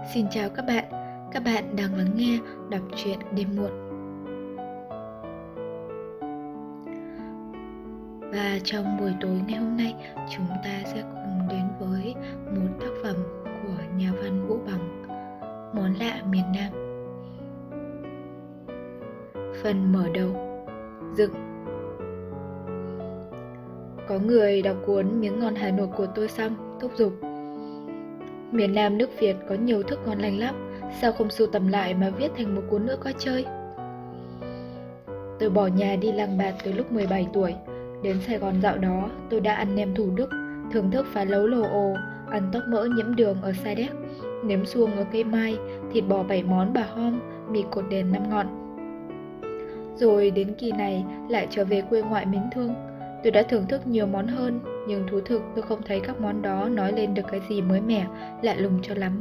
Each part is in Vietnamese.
Xin chào các bạn đang lắng nghe đọc truyện đêm muộn. Và trong buổi tối ngày hôm nay, chúng ta sẽ cùng đến với một tác phẩm của nhà văn Vũ Bằng, Món lạ miền Nam. Phần mở đầu. Dựng. Có người đọc cuốn Miếng ngon Hà Nội của tôi xong, thúc giục: miền Nam nước Việt có nhiều thức ngon lành lắm, sao không sưu tầm lại mà viết thành một cuốn nữa coi chơi. Tôi bỏ nhà đi Lăng Bạt từ lúc 17 tuổi. Đến Sài Gòn dạo đó, tôi đã ăn nem Thủ Đức, thưởng thức phá lấu lồ ồ, ăn tóc mỡ nhiễm đường ở Sa Đéc, nếm suông ở Cây Mai, thịt bò 7 món bà Hom, mì cột đèn 5 ngọn. Rồi đến kỳ này lại trở về quê ngoại mến thương. Tôi đã thưởng thức nhiều món hơn, nhưng thú thực tôi không thấy các món đó nói lên được cái gì mới mẻ, lạ lùng cho lắm.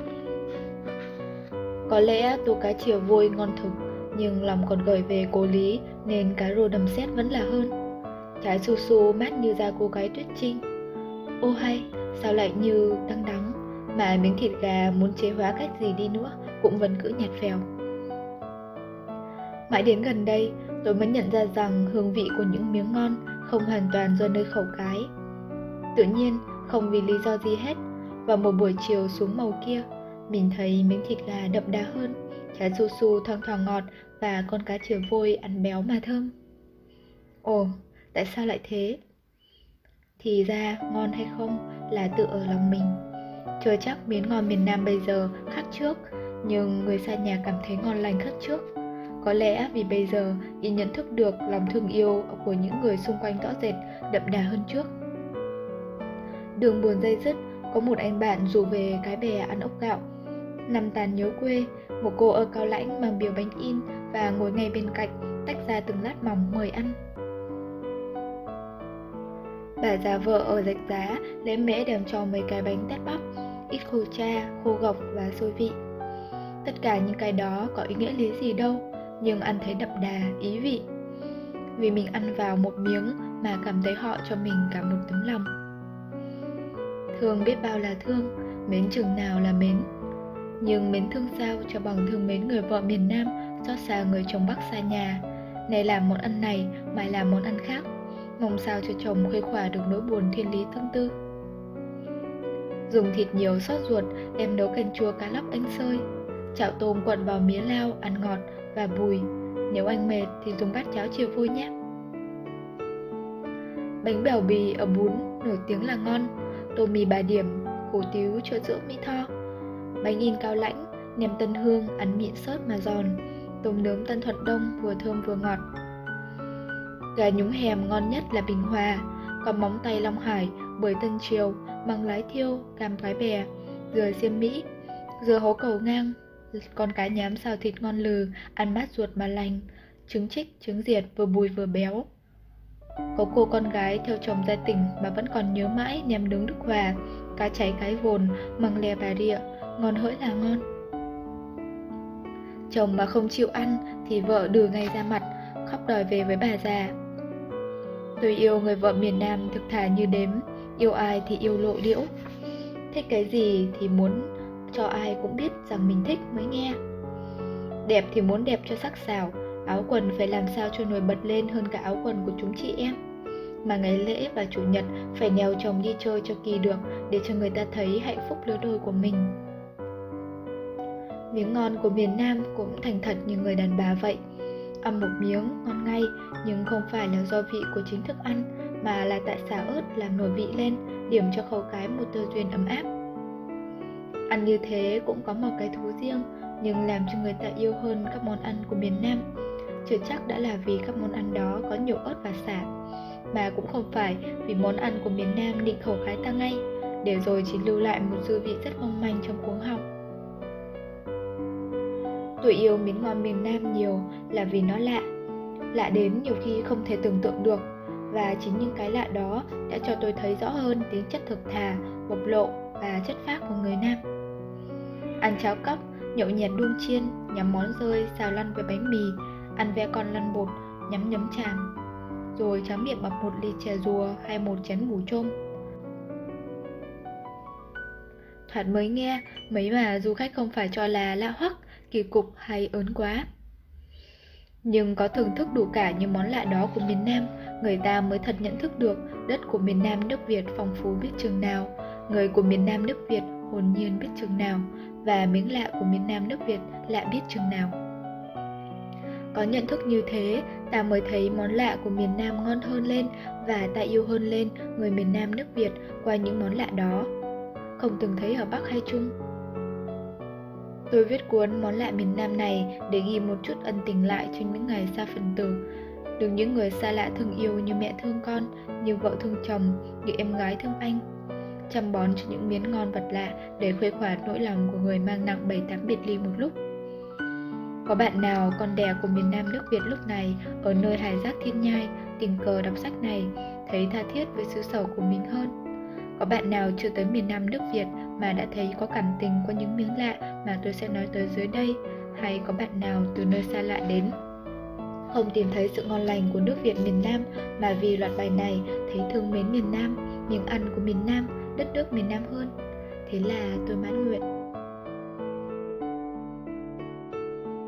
Có lẽ tô cá chìa vôi ngon thực, nhưng lòng còn gởi về cố lý nên cá rô đầm sét vẫn là hơn. Trái su su mát như da cô gái Tuyết Trinh. Ô hay, sao lại như đắng đắng, mà miếng thịt gà muốn chế hóa cách gì đi nữa cũng vẫn cứ nhạt phèo. Mãi đến gần đây, tôi mới nhận ra rằng hương vị của những miếng ngon không hoàn toàn do nơi khẩu cái. Tự nhiên, không vì lý do gì hết, vào một buổi chiều xuống màu kia, mình thấy miếng thịt gà đậm đà hơn, trái su su thoang thoảng ngọt và con cá chìa vôi ăn béo mà thơm. Ồ, tại sao lại thế? Thì ra, ngon hay không là tự ở lòng mình. Chưa chắc miếng ngon miền Nam bây giờ khác trước, nhưng người xa nhà cảm thấy ngon lành khác trước. Có lẽ vì bây giờ y nhận thức được lòng thương yêu của những người xung quanh rõ rệt, đậm đà hơn trước. Đường buồn dây dứt, có một anh bạn rủ về Cái Bè ăn ốc gạo. Năm tàn nhớ quê, một cô ở Cao Lãnh mang biếu bánh in và ngồi ngay bên cạnh, tách ra từng lát mỏng mời ăn. Bà già vợ ở Rạch Giá lấy mễ đem cho mấy cái bánh tét bắp, ít khô cha, khô gộc và xôi vị. Tất cả những cái đó có ý nghĩa lý gì đâu, nhưng ăn thấy đậm đà, ý vị. Vì mình ăn vào một miếng mà cảm thấy họ cho mình cả một tấm lòng. Thương biết bao là thương, mến chừng nào là mến. Nhưng mến thương sao cho bằng thương mến người vợ miền Nam, xót xa người chồng Bắc xa nhà. Nay làm món ăn này, mai làm món ăn khác, mong sao cho chồng khuây khỏa được nỗi buồn thiên lý tương tư. Dùng thịt nhiều xót ruột, đem nấu canh chua cá lóc anh sơi. Chảo tôm quặn vào mía lao ăn ngọt và bùi. Nếu anh mệt thì dùng bát cháo chìa vôi nhé. Bánh bèo bì ở Bún nổi tiếng là ngon. Tô mì Bà Điểm, hủ tiếu chợ Dưỡng Mỹ Tho. Bánh in Cao Lãnh, nem Tân Hương ăn mịn xớt mà giòn. Tôm nướng Tân Thuận Đông vừa thơm vừa ngọt. Gà nhúng hèm ngon nhất là Bình Hòa. Còn móng tay Long Hải, bưởi Tân Triều, măng lái thiêu, cam Cái Bè, dừa xiêm Mỹ, dừa hấu Cầu Ngang, con cá nhám xào thịt ngon lừ, ăn mát ruột mà lành, trứng trích, trứng diệt vừa bùi vừa béo. Có cô con gái theo chồng ra tỉnh mà vẫn còn nhớ mãi nem nướng Đức Hòa, cá cháy Cái Vồn, măng le Bà Rịa, ngon hỡi là ngon. Chồng mà không chịu ăn thì vợ đừ ngay ra mặt, khóc đòi về với bà già. Tôi yêu người vợ miền Nam thực thà như đếm, yêu ai thì yêu lộ liễu. Thích cái gì thì muốn cho ai cũng biết rằng mình thích mới nghe. Đẹp thì muốn đẹp cho sắc sảo, áo quần phải làm sao cho nổi bật lên hơn cả áo quần của chúng chị em. Mà ngày lễ và chủ nhật phải nèo chồng đi chơi cho kỳ được, để cho người ta thấy hạnh phúc lứa đôi của mình. Miếng ngon của miền Nam cũng thành thật như người đàn bà vậy. Ăn một miếng ngon ngay, nhưng không phải là do vị của chính thức ăn, mà là tại xả ớt làm nổi vị lên, điểm cho khẩu cái một tơ duyên ấm áp. Ăn như thế cũng có một cái thú riêng, nhưng làm cho người ta yêu hơn các món ăn của miền Nam. Chưa chắc đã là vì các món ăn đó có nhiều ớt và sả, mà cũng không phải vì món ăn của miền Nam định khẩu khái ta ngay, để rồi chỉ lưu lại một dư vị rất mong manh trong cuống họng. Tôi yêu miếng ngon miền Nam nhiều là vì nó lạ. Lạ đến nhiều khi không thể tưởng tượng được, và chính những cái lạ đó đã cho tôi thấy rõ hơn tính chất thực thà, bộc lộ và chất phác của người Nam. Ăn cháo cóc, nhậu nhẹt đuông chiên, nhắm món rơi xào lăn với bánh mì, ăn ve con lăn bột, nhắm nhấm tràm, rồi tráng miệng bằng một ly chè rùa hay một chén bù trôm. Thoạt mới nghe, mấy mà du khách không phải cho là lạ hoắc, kỳ cục hay ớn quá. Nhưng có thưởng thức đủ cả những món lạ đó của miền Nam, người ta mới thật nhận thức được đất của miền Nam nước Việt phong phú biết chừng nào, người của miền Nam nước Việt hồn nhiên biết chừng nào, và miếng lạ của miền Nam nước Việt lạ biết chừng nào. Có nhận thức như thế, ta mới thấy món lạ của miền Nam ngon hơn lên, và ta yêu hơn lên người miền Nam nước Việt qua những món lạ đó. Không từng thấy ở Bắc hay Trung. Tôi viết cuốn Món lạ miền Nam này để ghi một chút ân tình lại cho những ngày xa phần tử. Được những người xa lạ thương yêu như mẹ thương con, như vợ thương chồng, như em gái thương anh. Chăm bón cho những miếng ngon vật lạ để khuây khỏa nỗi lòng của người mang nặng 7-8 biệt ly một lúc. Có bạn nào con đẻ của miền Nam nước Việt lúc này ở nơi hải giác thiên nhai tình cờ đọc sách này thấy tha thiết với xứ sở của mình hơn? Có bạn nào chưa tới miền Nam nước Việt mà đã thấy có cảm tình qua những miếng lạ mà tôi sẽ nói tới dưới đây? Hay có bạn nào từ nơi xa lạ đến không tìm thấy sự ngon lành của nước Việt miền Nam mà vì loạt bài này thấy thương mến miền Nam, miếng ăn của miền Nam, đất nước miền Nam hơn? Thế là tôi mãn nguyện.